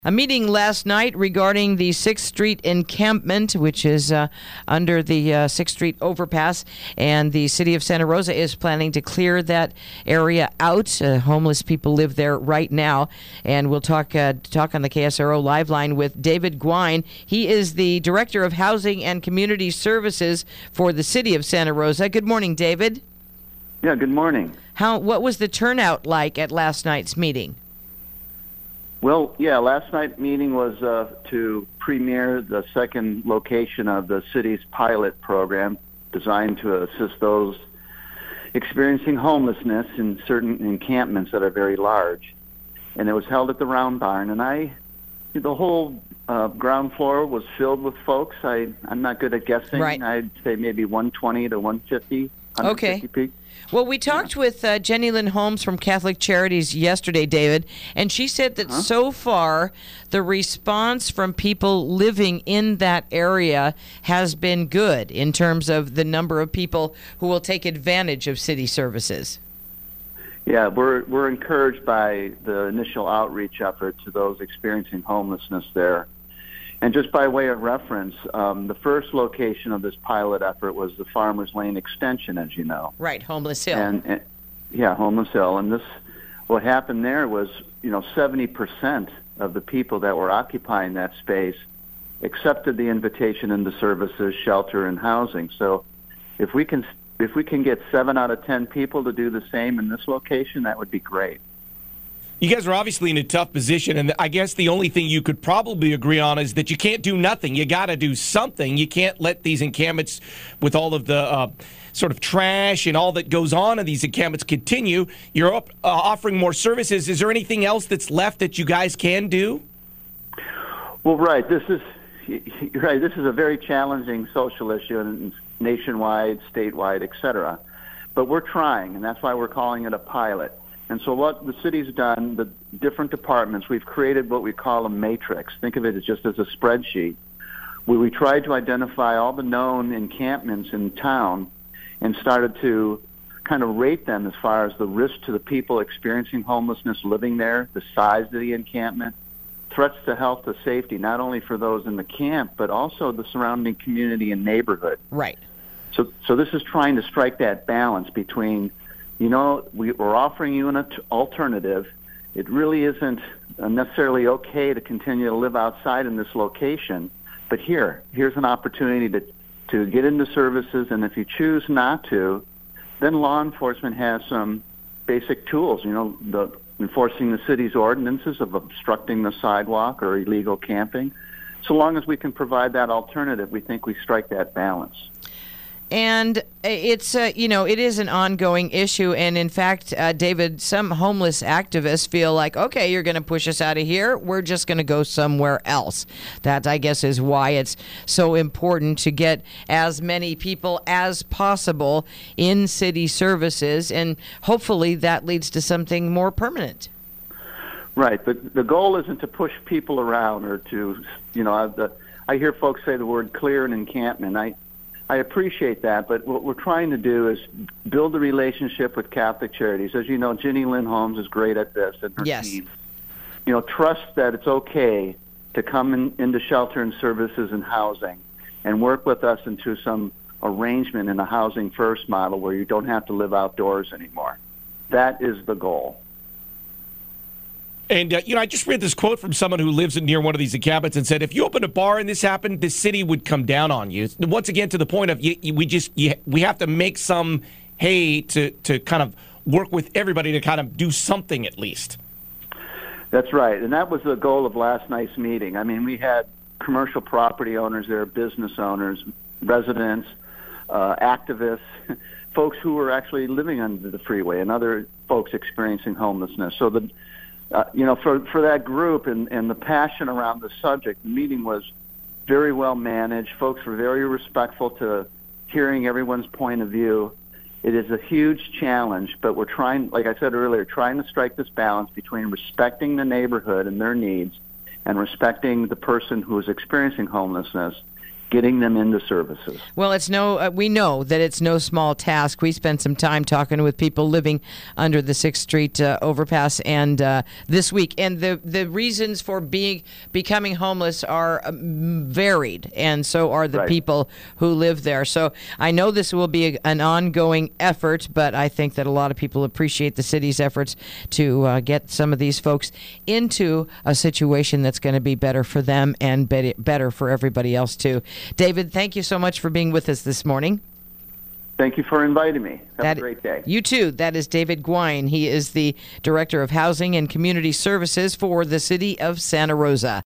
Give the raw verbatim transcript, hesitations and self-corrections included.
A meeting last night regarding the sixth Street encampment, which is uh, under the uh, sixth Street overpass, and the city of Santa Rosa is planning to clear that area out. Uh, homeless people live there right now, and we'll talk uh, talk on the K S R O Live Line with David Gwine. He is the Director of Housing and Community Services for the city of Santa Rosa. Good morning, David. Yeah, good morning. How? What was the turnout like at last night's meeting? Well, yeah, last night's meeting was uh, to premiere the second location of the city's pilot program designed to assist those experiencing homelessness in certain encampments that are very large. And it was held at the Round Barn, and I, the whole uh, ground floor was filled with folks. I, I'm not good at guessing. Right. I'd say maybe one twenty to one fifty. Okay. People. Well, we talked yeah. with uh, Jenny Lynn Holmes from Catholic Charities yesterday, David, and she said that huh? so far the response from people living in that area has been good in terms of the number of people who will take advantage of city services. Yeah, we're we're encouraged by the initial outreach effort to those experiencing homelessness there. And just by way of reference, um, the first location of this pilot effort was the Farmers Lane Extension, as you know. Right, Homeless Hill. And, and yeah, Homeless Hill. And this, what happened there was, you know, seventy percent of the people that were occupying that space accepted the invitation into services, shelter, and housing. So, if we can if we can get seven out of ten people to do the same in this location, that would be great. You guys are obviously in a tough position, and I guess the only thing you could probably agree on is that you can't do nothing. You got to do something. You can't let these encampments with all of the uh, sort of trash and all that goes on in these encampments continue. You're up, uh, offering more services. Is there anything else that's left that you guys can do? Well, right. This is you're right. This is a very challenging social issue, and nationwide, statewide, et cetera. But we're trying, and that's why we're calling it a pilot. And so what the city's done, the different departments, we've created what we call a matrix. Think of it as just as a spreadsheet, where we tried to identify all the known encampments in town and started to kind of rate them as far as the risk to the people experiencing homelessness living there, the size of the encampment, threats to health and safety, not only for those in the camp, but also the surrounding community and neighborhood. Right. So, so this is trying to strike that balance between, you know, we, we're offering you an alternative. It really isn't necessarily okay to continue to live outside in this location, but here, here's an opportunity to, to get into services, and if you choose not to, then law enforcement has some basic tools, you know, the enforcing the city's ordinances of obstructing the sidewalk or illegal camping. So long as we can provide that alternative, we think we strike that balance. And it's, uh, you know, it is an ongoing issue. And in fact, uh, David, some homeless activists feel like, okay, you're going to push us out of here. We're just going to go somewhere else. That, I guess, is why it's so important to get as many people as possible in city services. And hopefully that leads to something more permanent. Right. But the goal isn't to push people around or to, you know, the, I hear folks say the word clear an encampment. I I appreciate that, but what we're trying to do is build a relationship with Catholic Charities. As you know, Jenny Lynn Holmes is great at this, and her yes. team. You know, trust that it's okay to come in, into shelter and services and housing and work with us into some arrangement in a housing first model where you don't have to live outdoors anymore. That is the goal. And, uh, you know, I just read this quote from someone who lives near one of these encampments and said, if you opened a bar and this happened, the city would come down on you. Once again, to the point of you, you, we just you, we have to make some hay to, to kind of work with everybody to kind of do something at least. That's right. And that was the goal of last night's meeting. I mean, we had commercial property owners there, business owners, residents, uh, activists, folks who were actually living under the freeway and other folks experiencing homelessness. So the Uh, you know, for for that group and, and the passion around the subject, the meeting was very well managed. Folks were very respectful to hearing everyone's point of view. It is a huge challenge, but we're trying, like I said earlier, trying to strike this balance between respecting the neighborhood and their needs and respecting the person who is experiencing homelessness getting them into services. Well, it's no. Uh, we know that it's no small task. We spent some time talking with people living under the Sixth Street uh, overpass, and uh, this week, and the the reasons for being becoming homeless are um, varied, and so are the Right. people who live there. So I know this will be a, an ongoing effort, but I think that a lot of people appreciate the city's efforts to uh, get some of these folks into a situation that's going to be better for them and be- better for everybody else too. David, thank you so much for being with us this morning. Thank you for inviting me. Have That- a great day. You too. That is David Gwine. He is the Director of Housing and Community Services for the City of Santa Rosa.